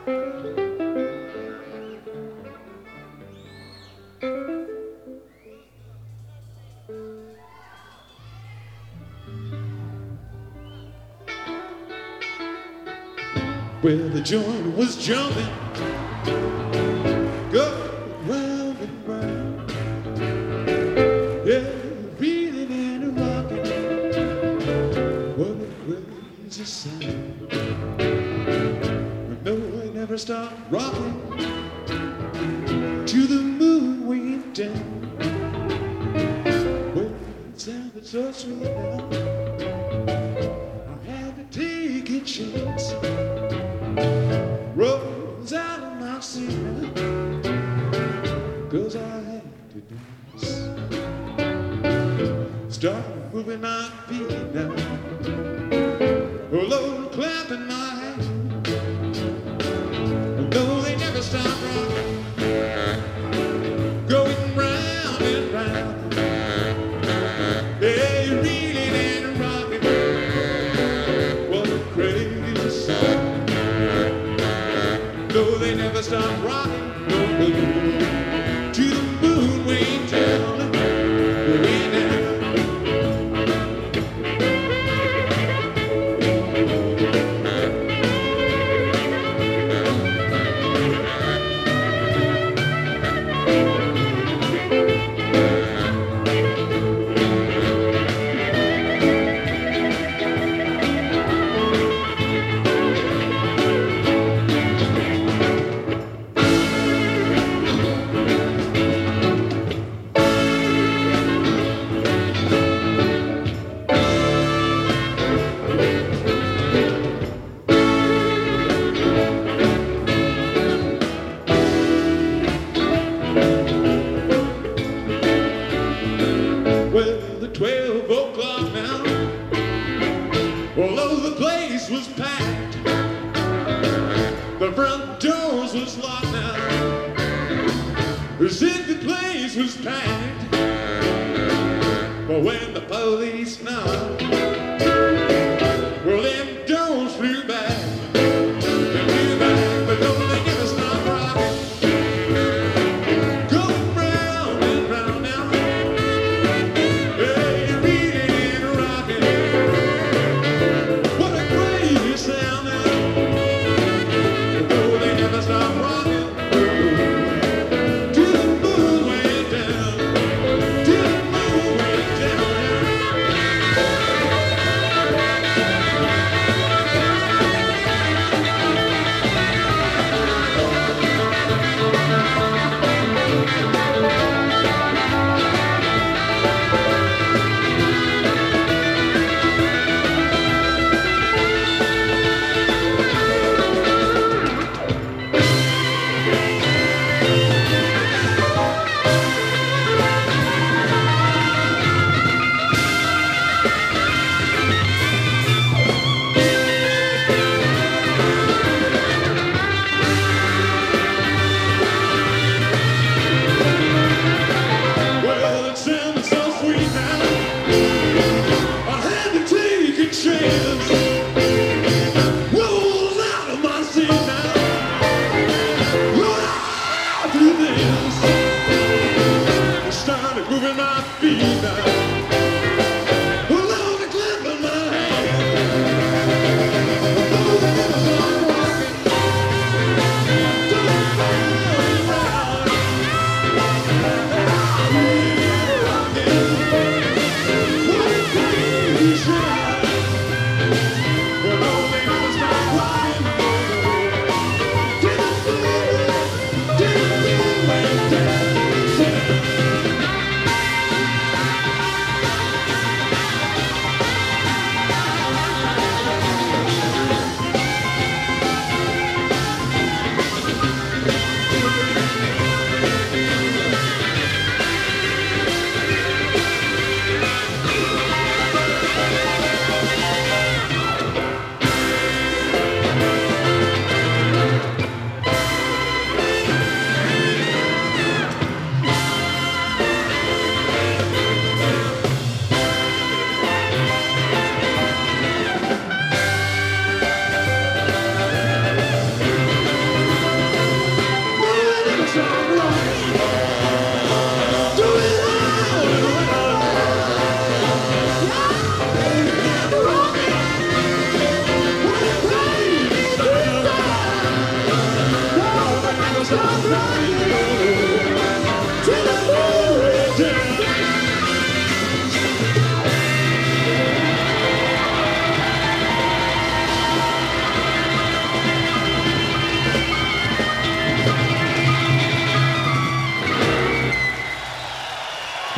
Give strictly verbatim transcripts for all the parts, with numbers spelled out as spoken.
Well, the joint was jumping, going round and round. Yeah, reeling and rocking. What a crazy sound. But no, I never stopped rocking till the moon went down. Well, it sounded so sweet now, I had to take a chance. Rose out of my seat now, 'cause I had to dance. Started moving my feet now, a Lord clapping my hands. No, they never stop rocking, going round and round. Yeah, you're reeling and rocking. What a crazy sound. No, they never stop rocking, no, no, no, to the moon way down, way down. Twelve o'clock now, although the place was packed, the front doors was locked now, as if the place was packed. But when the police knocked, well, them doors flew back, they flew back, but no, they never stopped rocking, going round and round now. Thank you.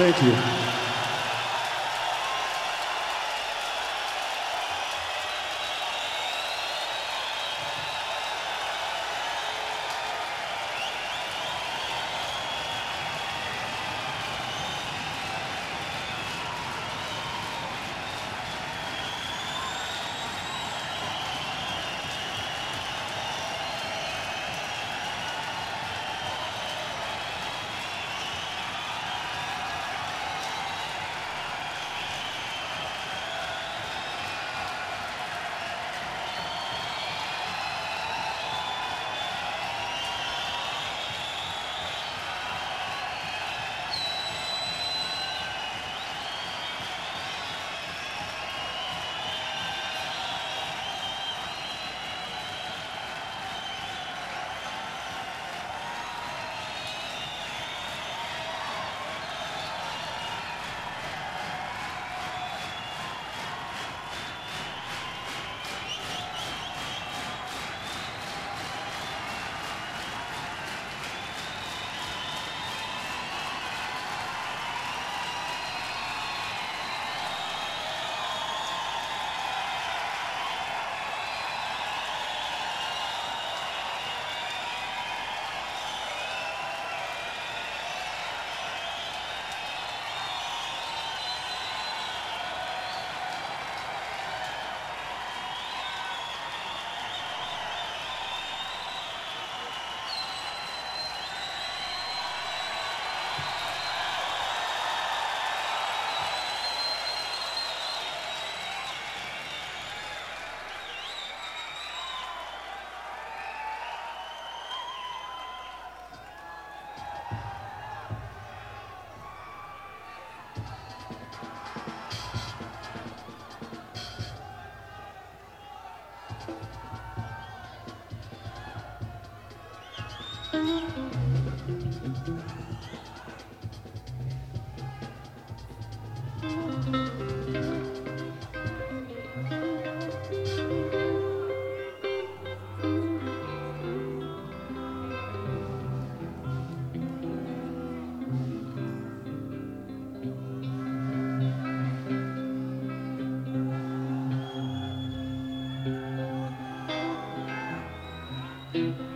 Thank you. Thank you.